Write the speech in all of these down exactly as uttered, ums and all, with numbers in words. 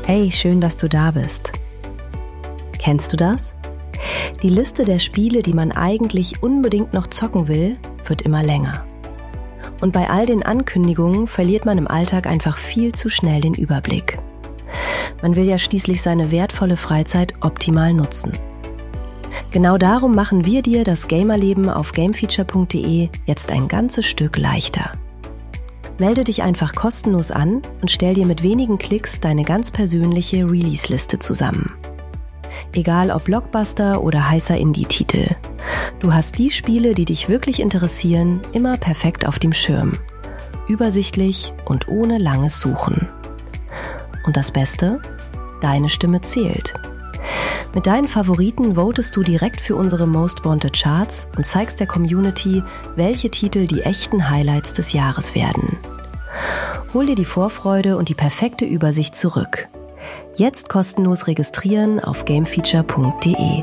Hey, schön, dass du da bist. Kennst du das? Die Liste der Spiele, die man eigentlich unbedingt noch zocken will, wird immer länger. Und bei all den Ankündigungen verliert man im Alltag einfach viel zu schnell den Überblick. Man will ja schließlich seine wertvolle Freizeit optimal nutzen. Genau darum machen wir dir das Gamerleben auf gamefeature punkt de jetzt ein ganzes Stück leichter. Melde dich einfach kostenlos an und stell dir mit wenigen Klicks deine ganz persönliche Release-Liste zusammen. Egal ob Blockbuster oder heißer Indie-Titel. Du hast die Spiele, die dich wirklich interessieren, immer perfekt auf dem Schirm. Übersichtlich und ohne langes Suchen. Und das Beste? Deine Stimme zählt. Mit deinen Favoriten votest du direkt für unsere Most Wanted Charts und zeigst der Community, welche Titel die echten Highlights des Jahres werden. Hol dir die Vorfreude und die perfekte Übersicht zurück. Jetzt kostenlos registrieren auf gamefeature punkt de.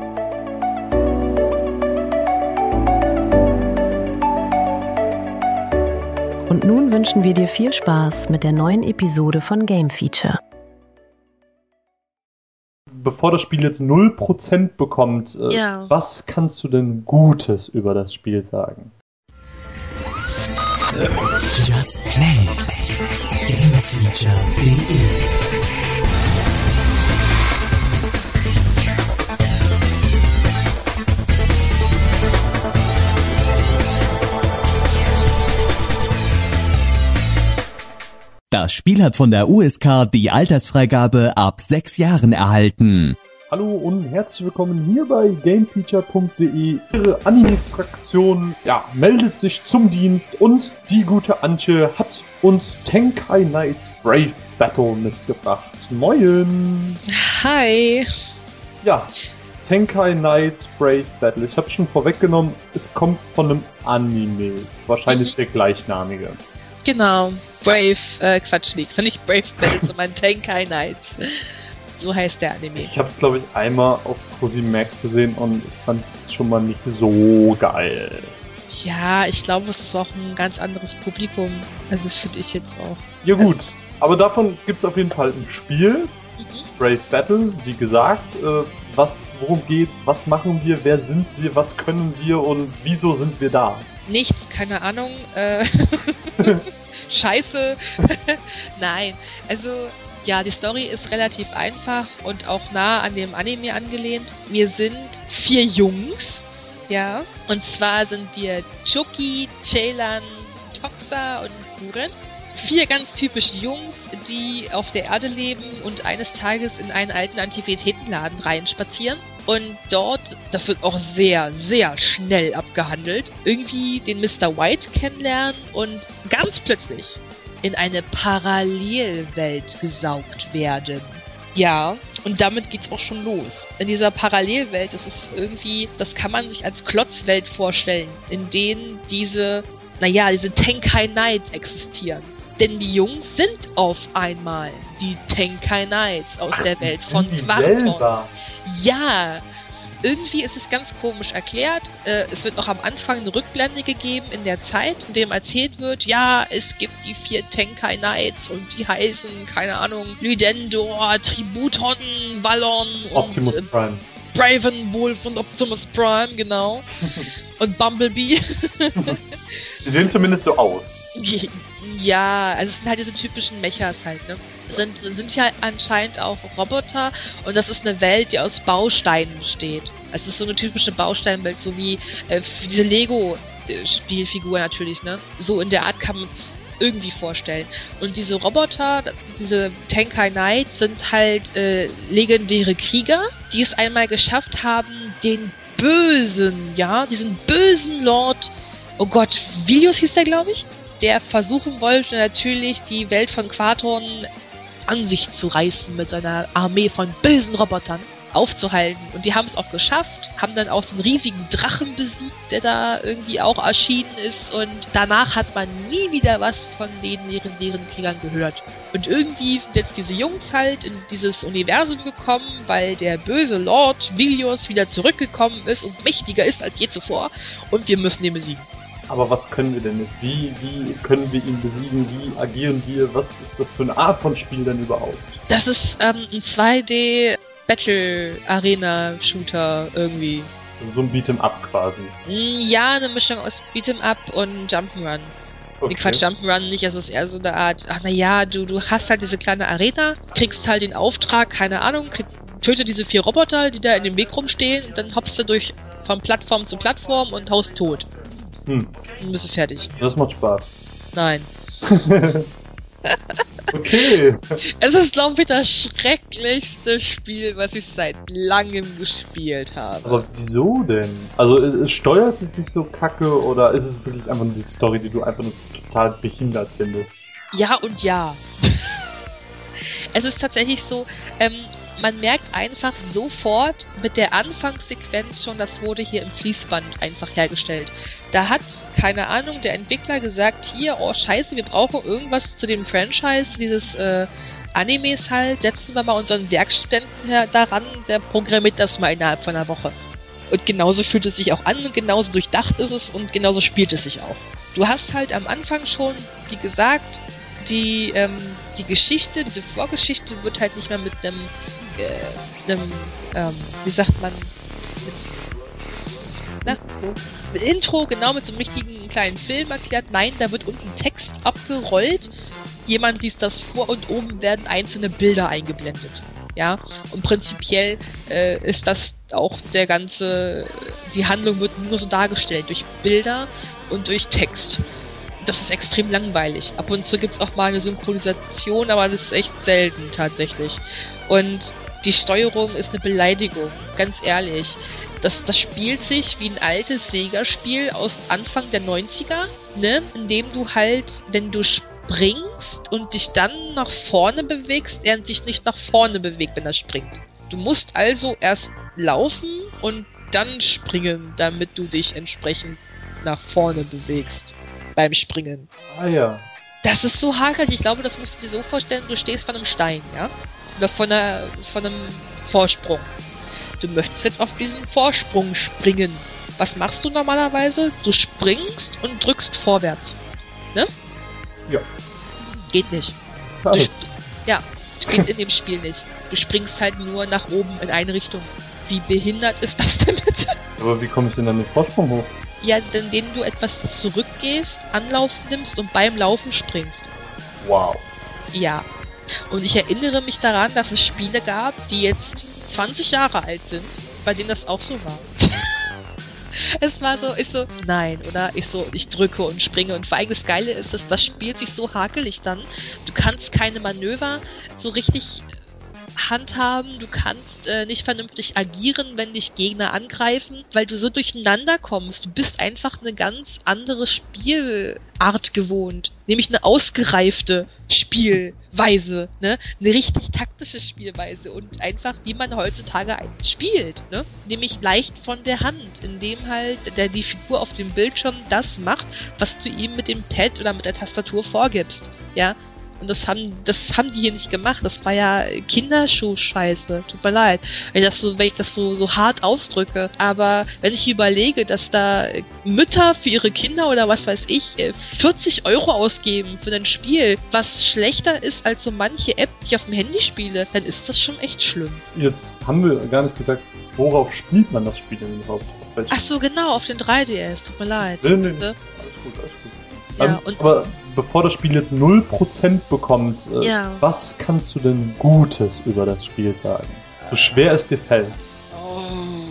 Und nun wünschen wir dir viel Spaß mit der neuen Episode von Game Feature. Bevor das Spiel jetzt null Prozent bekommt, äh, ja. was kannst du denn Gutes über das Spiel sagen? Just Play. gamefeature punkt de Das Spiel hat von der U S K die Altersfreigabe ab sechs Jahren erhalten. Hallo und herzlich willkommen hier bei gamefeature punkt de. Ihre Anime-Fraktion ja, meldet sich zum Dienst und die gute Antje hat uns Tenkai Knights Brave Battle mitgebracht. Moin! Hi! Ja, Tenkai Knights Brave Battle. Ich habe schon vorweggenommen, es kommt von einem Anime. Wahrscheinlich mhm. der gleichnamige. Genau, Brave, äh, Quatsch, nicht, nicht Brave Battle, sondern Tenkai Knights. So heißt der Anime. Ich habe es, glaube ich, einmal auf ProSieben Max gesehen und ich fand es schon mal nicht so geil. Ja, ich glaube, es ist auch ein ganz anderes Publikum. Also finde ich jetzt auch. Ja gut, also, aber davon gibt es auf jeden Fall ein Spiel. Mhm. Brave Battle, wie gesagt. Äh, was, worum geht's? Was machen wir? Wer sind wir? Was können wir? Und wieso sind wir da? Nichts, keine Ahnung. Äh Scheiße. Nein, also ja, die Story ist relativ einfach und auch nah an dem Anime angelehnt. Wir sind vier Jungs, ja, und zwar sind wir Choki, Ceylan, Toxa und Guren. Vier ganz typische Jungs, die auf der Erde leben und eines Tages in einen alten Antiquitätenladen reinspazieren. Und dort, das wird auch sehr, sehr schnell abgehandelt, irgendwie den Mister White kennenlernen und ganz plötzlich in eine Parallelwelt gesaugt werden. Ja, und damit geht's auch schon los. In dieser Parallelwelt, das ist irgendwie, das kann man sich als Klotzwelt vorstellen, in denen diese, naja, diese Tenkai Knights existieren. Denn die Jungs sind auf einmal die Tenkai Knights aus Ach, der Welt von Quarton. Ja, irgendwie ist es ganz komisch erklärt. Äh, es wird auch am Anfang eine Rückblende gegeben in der Zeit, in dem erzählt wird, ja, es gibt die vier Tenkai Knights und die heißen, keine Ahnung, Lydendor, Tributon, Ballon Optimus und äh, Prime. Bravenwolf und Optimus Prime, genau. Und Bumblebee. Die sehen zumindest so aus. Ja, also es sind halt diese typischen Mechas halt, ne? Es sind, sind ja anscheinend auch Roboter und das ist eine Welt, die aus Bausteinen besteht. Es ist so eine typische Bausteinwelt, so wie äh, diese Lego-Spielfigur natürlich, ne? So in der Art kann man es irgendwie vorstellen. Und diese Roboter, diese Tenkai Knights, sind halt äh, legendäre Krieger, die es einmal geschafft haben, den bösen, ja, diesen bösen Lord, oh Gott, Vilius hieß der, glaube ich, der versuchen wollte natürlich die Welt von Quarton an sich zu reißen mit seiner Armee von bösen Robotern aufzuhalten. Und die haben es auch geschafft, haben dann auch so einen riesigen Drachen besiegt, der da irgendwie auch erschienen ist. Und danach hat man nie wieder was von den legendären Kriegern gehört. Und irgendwie sind jetzt diese Jungs halt in dieses Universum gekommen, weil der böse Lord Vilius wieder zurückgekommen ist und mächtiger ist als je zuvor. Und wir müssen ihn besiegen. Aber was können wir denn nicht? Wie, wie können wir ihn besiegen? Wie agieren wir? Was ist das für eine Art von Spiel denn überhaupt? Das ist ähm, ein zwei D Battle Arena Shooter irgendwie. Also so ein Beat'em Up quasi. Ja, eine Mischung aus Beat'em Up und Jump'n'Run. Okay. Nee, Quatsch, Jump'n'Run nicht, es ist eher so eine Art, ach naja, du, du hast halt diese kleine Arena, kriegst halt den Auftrag, keine Ahnung, krieg, töte diese vier Roboter, die da in dem Weg rumstehen, und dann hoppst du durch von Plattform zu Plattform und haust tot. Hm. Dann bist du fertig. Das macht Spaß. Nein. Okay. Es ist, glaube ich, das schrecklichste Spiel, was ich seit langem gespielt habe. Aber wieso denn? Also es steuert es sich so kacke oder ist es wirklich einfach nur die Story, die du einfach nur total behindert findest? Ja und ja. Es ist tatsächlich so, ähm, man merkt einfach sofort mit der Anfangssequenz schon, das wurde hier im Fließband einfach hergestellt. Da hat, keine Ahnung, der Entwickler gesagt, hier, oh scheiße, wir brauchen irgendwas zu dem Franchise, dieses äh, Animes halt, setzen wir mal unseren Werkstudenten her daran, der programmiert das mal innerhalb von einer Woche. Und genauso fühlt es sich auch an und genauso durchdacht ist es und genauso spielt es sich auch. Du hast halt am Anfang schon, wie gesagt, die, ähm, die Geschichte, diese Vorgeschichte wird halt nicht mehr mit einem äh, einem, ähm, wie sagt man, mit, na, mit Intro, genau, mit so einem richtigen kleinen Film erklärt. Nein, da wird unten Text abgerollt, jemand liest das vor und oben werden einzelne Bilder eingeblendet. Ja, und prinzipiell äh, ist das auch der ganze, die Handlung wird nur so dargestellt, durch Bilder und durch Text. Das ist extrem langweilig. Ab und zu gibt's auch mal eine Synchronisation, aber das ist echt selten tatsächlich. Und die Steuerung ist eine Beleidigung, ganz ehrlich. Das, das spielt sich wie ein altes Sega-Spiel aus Anfang der neunziger, ne? In dem du halt, wenn du springst und dich dann nach vorne bewegst, er sich nicht nach vorne bewegt, wenn er springt. Du musst also erst laufen und dann springen, damit du dich entsprechend nach vorne bewegst beim Springen. Ah ja. Das ist so hakelig. Ich glaube, das musst du dir so vorstellen, du stehst von einem Stein, ja? Oder von, einer, von einem Vorsprung. Du möchtest jetzt auf diesen Vorsprung springen. Was machst du normalerweise? Du springst und drückst vorwärts. Ne? Ja. Geht nicht. Du sp- ja, geht in dem Spiel nicht. Du springst halt nur nach oben in eine Richtung. Wie behindert ist das denn bitte? Aber wie komme ich denn dann den Vorsprung hoch? Ja, indem du etwas zurückgehst, Anlauf nimmst und beim Laufen springst. Wow. Ja. Und ich erinnere mich daran, dass es Spiele gab, die jetzt zwanzig Jahre alt sind, bei denen das auch so war. Es war so, ich so, nein, oder? Ich so, ich drücke und springe. Und vor allem das Geile ist, dass das spielt sich so hakelig dann. Du kannst keine Manöver so richtig handhaben, du kannst äh, nicht vernünftig agieren, wenn dich Gegner angreifen, weil du so durcheinander kommst. Du bist einfach eine ganz andere Spielart gewohnt. Nämlich eine ausgereifte Spielweise, ne? Eine richtig taktische Spielweise und einfach, wie man heutzutage spielt, ne? Nämlich leicht von der Hand, indem halt der, die Figur auf dem Bildschirm das macht, was du ihm mit dem Pad oder mit der Tastatur vorgibst, ja? Und das haben, das haben die hier nicht gemacht. Das war ja Kinderschuh-Scheiße. Tut mir leid, wenn ich das so, wenn ich das so, so hart ausdrücke. Aber wenn ich überlege, dass da Mütter für ihre Kinder oder was weiß ich, vierzig Euro ausgeben für ein Spiel, was schlechter ist als so manche App, die ich auf dem Handy spiele, dann ist das schon echt schlimm. Jetzt haben wir gar nicht gesagt, worauf spielt man das Spiel denn überhaupt? Ach so, genau, auf den drei D S. Tut mir leid. Nee, nee, alles gut, alles gut. Ja, ähm, und aber bevor das Spiel jetzt null Prozent bekommt, äh, ja. was kannst du denn Gutes über das Spiel sagen? So schwer es dir fällt. Oh,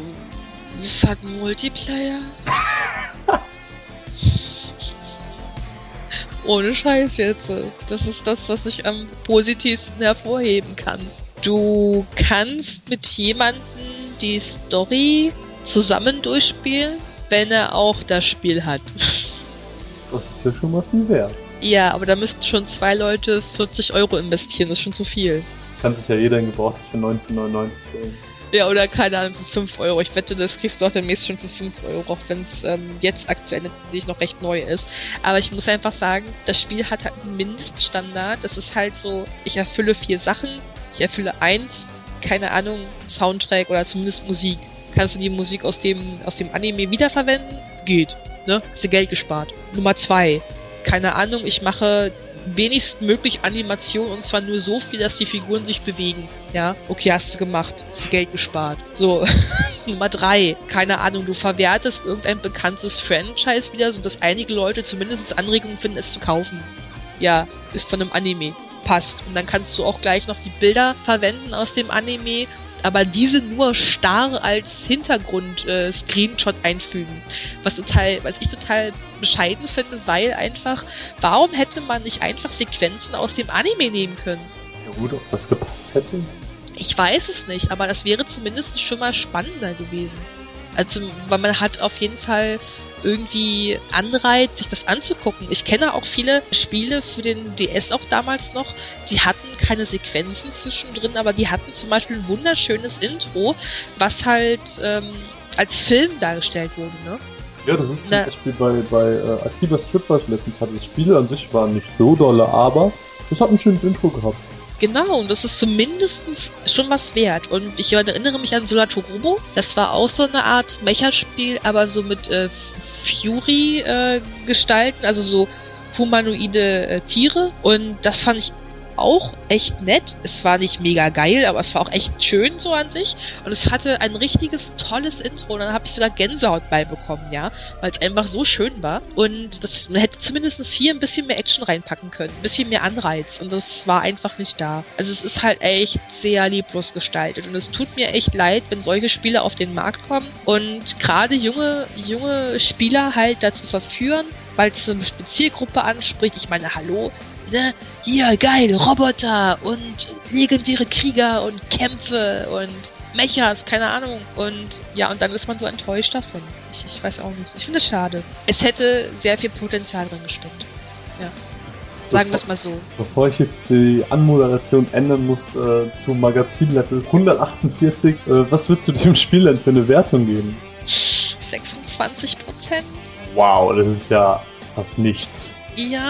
es hat einen Multiplayer. Ohne Scheiß jetzt. Das ist das, was ich am positivsten hervorheben kann. Du kannst mit jemandem die Story zusammen durchspielen, wenn er auch das Spiel hat. Das ist ja schon mal viel wert. Ja, aber da müssten schon zwei Leute vierzig Euro investieren, das ist schon zu viel. Kann sich ja jeder ein gebrauchtes für neunzehn neunundneunzig holen. Ja, oder keine Ahnung, für fünf Euro. Ich wette, das kriegst du auch demnächst schon für fünf Euro, auch wenn es ähm, jetzt aktuell natürlich noch recht neu ist. Aber ich muss einfach sagen, das Spiel hat halt einen Mindeststandard. Das ist halt so, ich erfülle vier Sachen, ich erfülle eins, keine Ahnung, Soundtrack oder zumindest Musik. Kannst du die Musik aus dem, aus dem Anime wiederverwenden? Geht. Ne? Hast du Geld gespart. Nummer zwei. Keine Ahnung, ich mache wenigstmöglich Animation und zwar nur so viel, dass die Figuren sich bewegen. Ja, okay, hast du gemacht. Hast du Geld gespart. So, Nummer drei. Keine Ahnung, du verwertest irgendein bekanntes Franchise wieder, sodass einige Leute zumindest Anregungen finden, es zu kaufen. Ja, ist von einem Anime. Passt. Und dann kannst du auch gleich noch die Bilder verwenden aus dem Anime, aber diese nur starr als Hintergrund-Screenshot äh, einfügen. Was total, was ich total bescheiden finde, weil einfach, warum hätte man nicht einfach Sequenzen aus dem Anime nehmen können? Ja gut, ob das gepasst hätte? Ich weiß es nicht, aber das wäre zumindest schon mal spannender gewesen. Also, weil man hat auf jeden Fall irgendwie Anreiz, sich das anzugucken. Ich kenne auch viele Spiele für den D S auch damals noch, die hatten keine Sequenzen zwischendrin, aber die hatten zum Beispiel ein wunderschönes Intro, was halt ähm, als Film dargestellt wurde, ne? Ja, das ist zum Na, Beispiel bei, bei äh, Akiba Strip, was ich letztens hatte. Das Spiel an sich war nicht so dolle, aber es hat ein schönes Intro gehabt. Genau, und das ist zumindest schon was wert. Und ich erinnere mich an Solatorobo. Das war auch so eine Art Mecha-Spiel, aber so mit äh, Fury-Gestalten, äh, also so humanoide äh, Tiere. Und das fand ich auch echt nett. Es war nicht mega geil, aber es war auch echt schön so an sich. Und es hatte ein richtiges, tolles Intro. Und dann habe ich sogar Gänsehaut beibekommen, ja, weil es einfach so schön war. Und das, man hätte zumindest hier ein bisschen mehr Action reinpacken können. Ein bisschen mehr Anreiz. Und das war einfach nicht da. Also es ist halt echt sehr lieblos gestaltet. Und es tut mir echt leid, wenn solche Spiele auf den Markt kommen und gerade junge, junge Spieler halt dazu verführen, weil es eine Zielgruppe anspricht. Ich meine, hallo, ne, hier, geil, Roboter und legendäre Krieger und Kämpfe und Mechas, keine Ahnung. Und ja, und dann ist man so enttäuscht davon. Ich, ich weiß auch nicht. Ich finde es schade. Es hätte sehr viel Potenzial drin gesteckt. Ja. Sagen wir es mal so. Bevor ich jetzt die Anmoderation ändern muss äh, zu Magazinlevel hundertachtundvierzig, äh, was würdest du dem Spiel denn für eine Wertung geben? sechsundzwanzig Prozent. Wow, das ist ja fast nichts.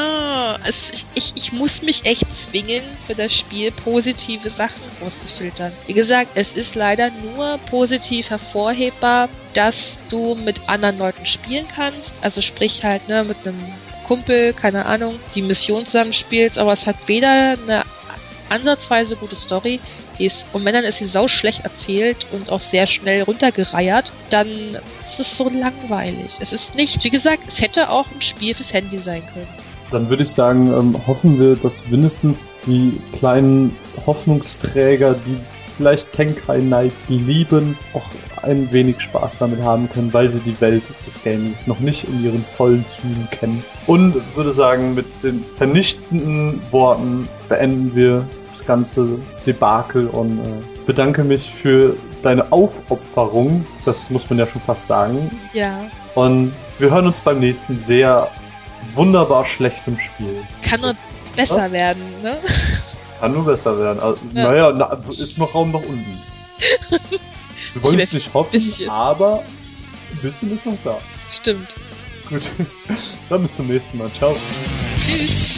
Ja, also ich, ich, ich muss mich echt zwingen, für das Spiel positive Sachen rauszufiltern. Wie gesagt, es ist leider nur positiv hervorhebbar, dass du mit anderen Leuten spielen kannst. Also sprich halt, ne, mit einem Kumpel, keine Ahnung, die Mission zusammen spielst, aber es hat weder eine ansatzweise gute Story, die ist, und wenn dann ist sie sau schlecht erzählt und auch sehr schnell runtergereiert, dann ist es so langweilig. Es ist nicht, wie gesagt, es hätte auch ein Spiel fürs Handy sein können. Dann würde ich sagen, ähm, hoffen wir, dass mindestens die kleinen Hoffnungsträger, die vielleicht Tenkai Knights lieben, auch ein wenig Spaß damit haben können, weil sie die Welt des Gamings noch nicht in ihren vollen Zügen kennen. Und würde sagen, mit den vernichtenden Worten beenden wir das ganze Debakel und äh, bedanke mich für deine Aufopferung, das muss man ja schon fast sagen. Ja. Und wir hören uns beim nächsten sehr wunderbar schlechtem Spiel. Kann nur besser ja? werden, ne? Kann nur besser werden. Also, ja. Naja, na, ist noch Raum nach unten. Wir wollen es nicht hoffen, bisschen. Aber ein bisschen ist noch da. Stimmt. Gut, dann bis zum nächsten Mal. Ciao. Tschüss.